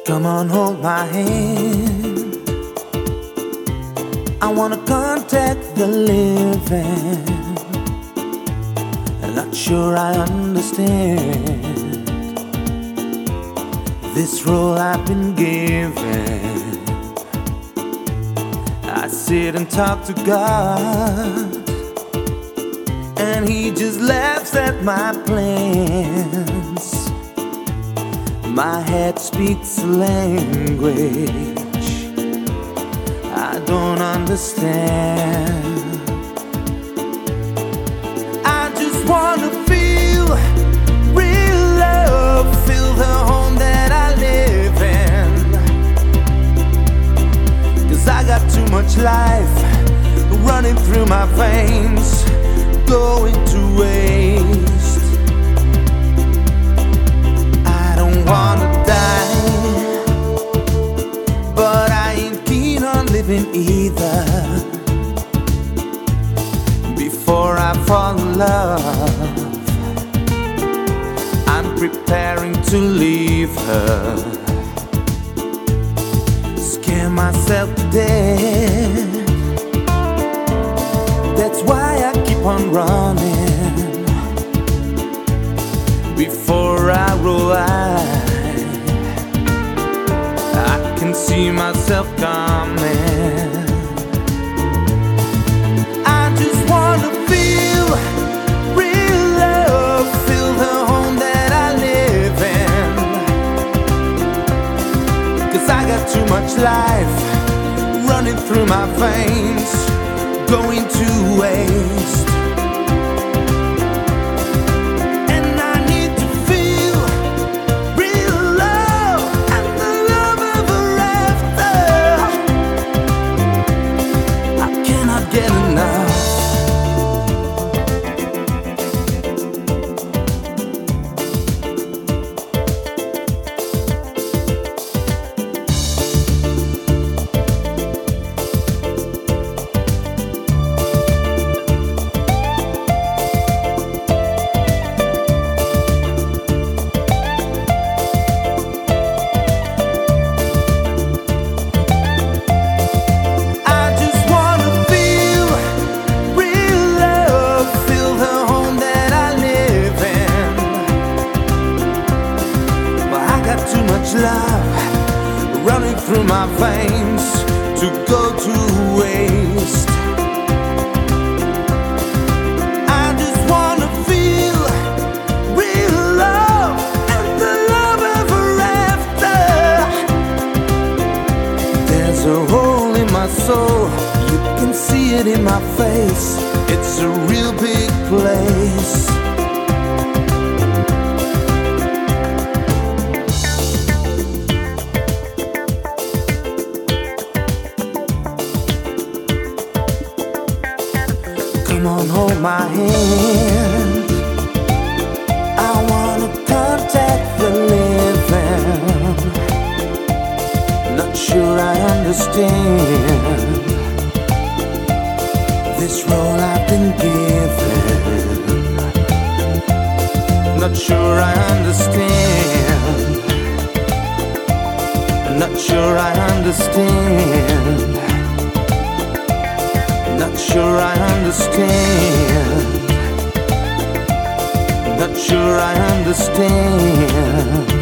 Come on, hold my hand. I wanna contact the living. I'm not sure I understand this role I've been given. I sit and talk to God, and He just laughs at my plans. My head speaks a language I don't understand. I just wanna feel real love, feel the home that I live in. 'Cause I got too much life running through my veins, going to waste. I don't wanna die, but I ain't keen on living either. Before I fall in love, I'm preparing to leave her. Scare myself to death. That's why I keep on running. Before I roll eyes, I can see myself coming. I just wanna feel real love, feel the home that I live in. 'Cause I got too much life running through my veins, going to waste. And I need to feel real love and the love ever after. I cannot get enough. Too much love running through my veins to go to waste. I just wanna feel real love and the love ever after. There's a hole in my soul, you can see it in my face. It's a real big place. Come on, hold my hand. I wanna contact the living. Not sure I understand this role I've been given. Not sure I understand. Not sure I understand. Not sure I understand. Not sure I understand.